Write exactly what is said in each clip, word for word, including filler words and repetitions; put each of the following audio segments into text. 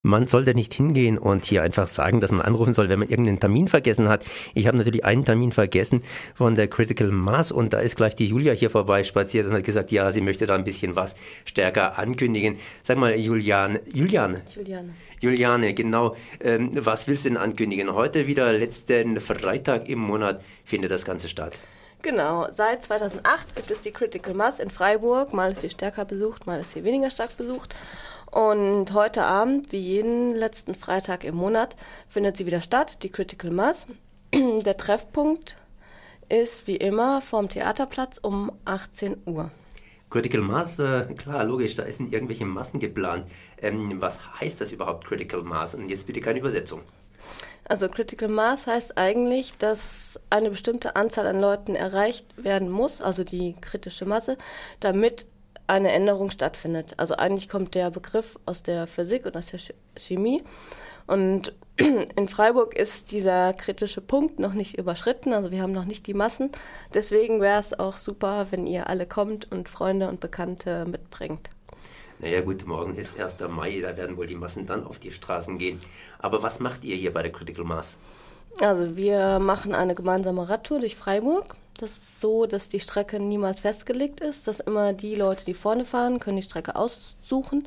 man sollte nicht hingehen und hier einfach sagen, dass man anrufen soll, wenn man irgendeinen Termin vergessen hat. Ich habe natürlich einen Termin vergessen von der Critical Mass und da ist gleich die Julia hier vorbei spaziert und hat gesagt, ja, sie möchte da ein bisschen was stärker ankündigen. Sag mal, Julian, Julian? Juliane. Juliane, genau. Ähm, was willst du denn ankündigen? Heute wieder letzten Freitag im Monat findet das Ganze statt. Genau, seit zweitausendacht gibt es die Critical Mass in Freiburg. Mal ist sie stärker besucht, mal ist sie weniger stark besucht. Und heute Abend, wie jeden letzten Freitag im Monat, findet sie wieder statt, die Critical Mass. Der Treffpunkt ist wie immer vorm Theaterplatz um achtzehn Uhr. Critical Mass, äh, klar, logisch, da sind irgendwelche Massen geplant. Ähm, was heißt das überhaupt, Critical Mass? Und jetzt bitte keine Übersetzung. Also Critical Mass heißt eigentlich, dass eine bestimmte Anzahl an Leuten erreicht werden muss, also die kritische Masse, damit eine Änderung stattfindet. Also eigentlich kommt der Begriff aus der Physik und aus der Chemie. Und in Freiburg ist dieser kritische Punkt noch nicht überschritten, also wir haben noch nicht die Massen. Deswegen wäre es auch super, wenn ihr alle kommt und Freunde und Bekannte mitbringt. Naja gut, morgen ist erster Mai, da werden wohl die Massen dann auf die Straßen gehen. Aber was macht ihr hier bei der Critical Mass? Also wir machen eine gemeinsame Radtour durch Freiburg. Das ist so, dass die Strecke niemals festgelegt ist, dass immer die Leute, die vorne fahren, können die Strecke aussuchen.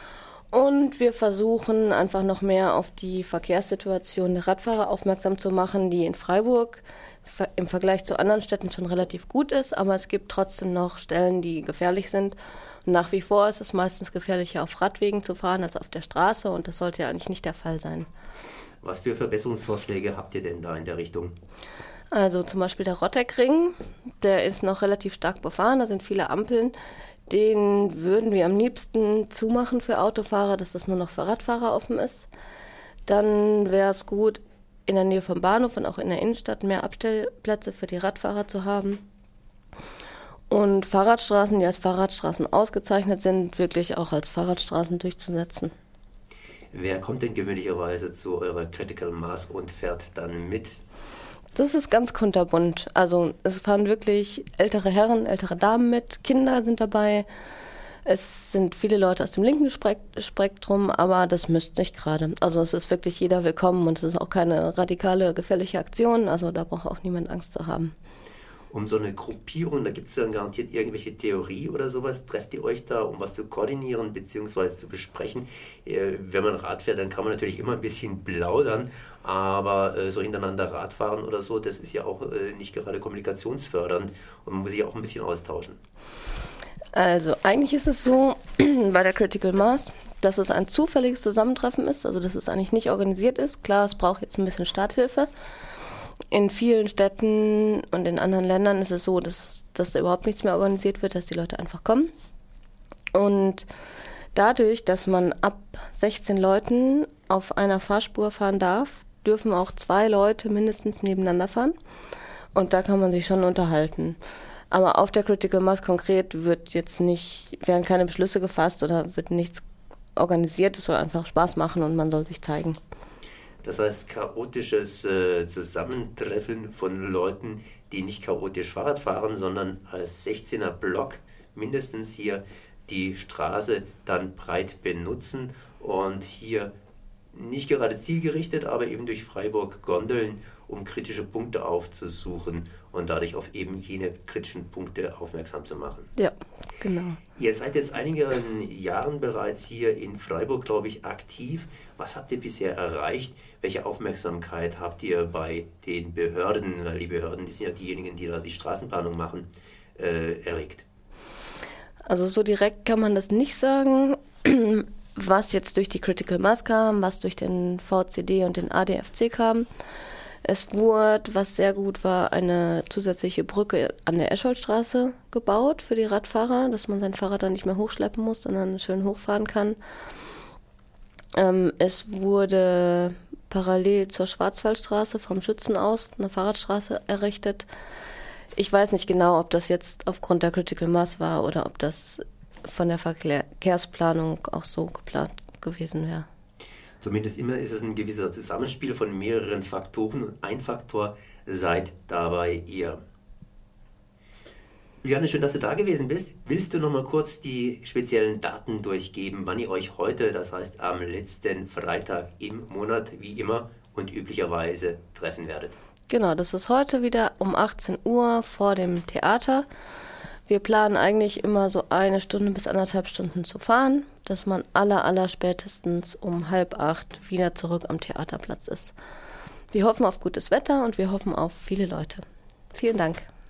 Und wir versuchen einfach noch mehr auf die Verkehrssituation der Radfahrer aufmerksam zu machen, die in Freiburg im Vergleich zu anderen Städten schon relativ gut ist, aber es gibt trotzdem noch Stellen, die gefährlich sind. Und nach wie vor ist es meistens gefährlicher, auf Radwegen zu fahren als auf der Straße und das sollte ja eigentlich nicht der Fall sein. Was für Verbesserungsvorschläge habt ihr denn da in der Richtung? Also zum Beispiel der Rotteckring, der ist noch relativ stark befahren, da sind viele Ampeln. Den würden wir am liebsten zumachen für Autofahrer, dass das nur noch für Radfahrer offen ist. Dann wäre es gut, in der Nähe vom Bahnhof und auch in der Innenstadt mehr Abstellplätze für die Radfahrer zu haben. Und Fahrradstraßen, die als Fahrradstraßen ausgezeichnet sind, wirklich auch als Fahrradstraßen durchzusetzen. Wer kommt denn gewöhnlicherweise zu eurer Critical Mass und fährt dann mit? Das ist ganz kunterbunt. Also es fahren wirklich ältere Herren, ältere Damen mit, Kinder sind dabei. Es sind viele Leute aus dem linken Spektrum, aber das mischt sich gerade. Also es ist wirklich jeder willkommen und es ist auch keine radikale, gefährliche Aktion. Also da braucht auch niemand Angst zu haben. Um so eine Gruppierung, da gibt es dann garantiert irgendwelche Theorie oder sowas. Trefft ihr euch da, um was zu koordinieren bzw. zu besprechen? Äh, wenn man Rad fährt, dann kann man natürlich immer ein bisschen plaudern, aber äh, so hintereinander Radfahren oder so, das ist ja auch äh, nicht gerade kommunikationsfördernd und man muss sich ja auch ein bisschen austauschen. Also eigentlich ist es so bei der Critical Mass, dass es ein zufälliges Zusammentreffen ist, also dass es eigentlich nicht organisiert ist. Klar, es braucht jetzt ein bisschen Starthilfe. In vielen Städten und in anderen Ländern ist es so, dass, dass da überhaupt nichts mehr organisiert wird, dass die Leute einfach kommen. Und dadurch, dass man ab sechzehn Leuten auf einer Fahrspur fahren darf, dürfen auch zwei Leute mindestens nebeneinander fahren. Und da kann man sich schon unterhalten. Aber auf der Critical Mass konkret wird jetzt nicht, werden keine Beschlüsse gefasst oder wird nichts organisiert. Es soll einfach Spaß machen und man soll sich zeigen. Das heißt, chaotisches äh, Zusammentreffen von Leuten, die nicht chaotisch Fahrrad fahren, sondern als sechzehner Block mindestens hier die Straße dann breit benutzen und hier nicht gerade zielgerichtet, aber eben durch Freiburg gondeln, um kritische Punkte aufzusuchen und dadurch auf eben jene kritischen Punkte aufmerksam zu machen. Ja, genau. Ihr seid jetzt einigen Jahren bereits hier in Freiburg, glaube ich, aktiv. Was habt ihr bisher erreicht? Welche Aufmerksamkeit habt ihr bei den Behörden, weil die Behörden, die sind ja diejenigen, die da die Straßenplanung machen, äh, erregt? Also so direkt kann man das nicht sagen. Was jetzt durch die Critical Mass kam, was durch den V C D und den A D F C kam. Es wurde, was sehr gut war, eine zusätzliche Brücke an der Escholtstraße gebaut für die Radfahrer, dass man sein Fahrrad dann nicht mehr hochschleppen muss, sondern schön hochfahren kann. Ähm, es wurde parallel zur Schwarzwaldstraße vom Schützen aus eine Fahrradstraße errichtet. Ich weiß nicht genau, ob das jetzt aufgrund der Critical Mass war oder ob das von der Verkehrsplanung auch so geplant gewesen wäre. Zumindest immer ist es ein gewisser Zusammenspiel von mehreren Faktoren und ein Faktor seid dabei ihr. Juliane, schön, dass du da gewesen bist. Willst du noch mal kurz die speziellen Daten durchgeben, wann ihr euch heute, das heißt am letzten Freitag im Monat, wie immer und üblicherweise treffen werdet? Genau, das ist heute wieder um achtzehn Uhr vor dem Theater. Wir planen eigentlich immer so eine Stunde bis anderthalb Stunden zu fahren, dass man aller, aller spätestens um halb acht wieder zurück am Theaterplatz ist. Wir hoffen auf gutes Wetter und wir hoffen auf viele Leute. Vielen Dank.